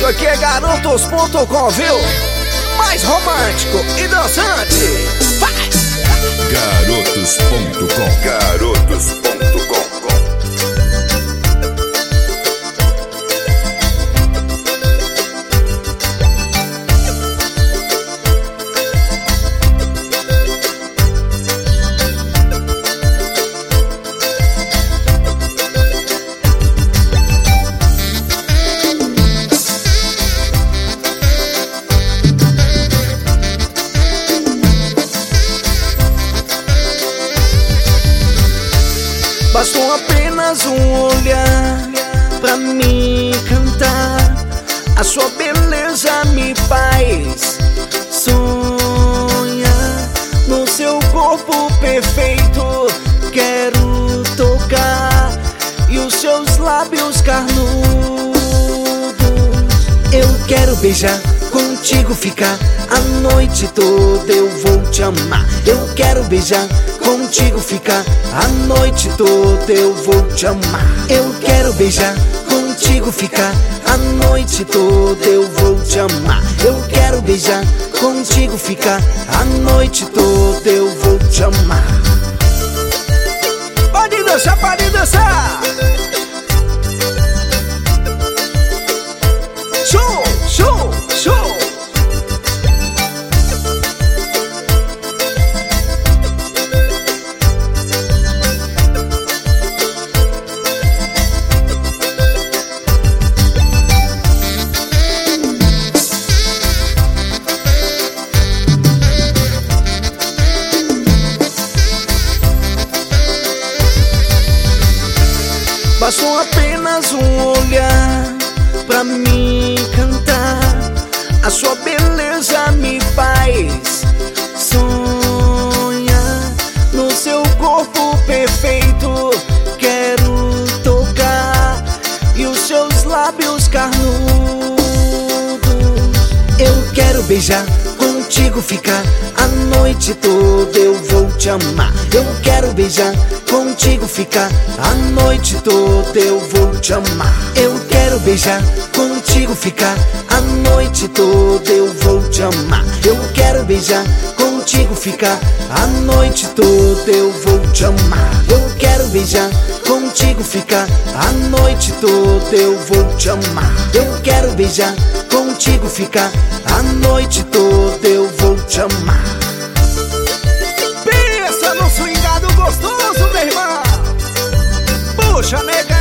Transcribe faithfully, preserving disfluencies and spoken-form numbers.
aqui é garotos ponto com, viu? Mais romântico e dançante. Vai! garotos ponto com. garotos ponto com. Bastou apenas um olhar pra me cantar. A sua beleza me faz sonhar. No seu corpo perfeito quero tocar, e os seus lábios carnudos eu quero beijar, contigo ficar a noite toda, eu vou te amar. Eu quero beijar, contigo ficar a noite toda, eu vou te amar. Eu quero beijar, contigo ficar a noite toda, eu vou te amar. Eu quero beijar, contigo ficar a noite toda, eu vou te amar. Pode dançar, pode dançar. Show, show, show. Bastou apenas um olhar pra me cantar. A sua beleza me faz sonhar. No seu corpo perfeito quero tocar, e os seus lábios carnudos eu quero beijar, contigo ficar a noite toda, eu vou te amar. Eu quero beijar, contigo ficar a noite toda, eu vou te amar. Eu quero beijar, contigo ficar a noite toda, eu vou te amar. Eu quero beijar, contigo ficar a noite toda, eu vou te amar. Eu quero beijar, contigo ficar a noite toda, eu vou te amar. Eu quero beijar, contigo ficar a noite toda, eu vou te amar. Pensa no swingado gostoso, meu irmão. Puxa, nega.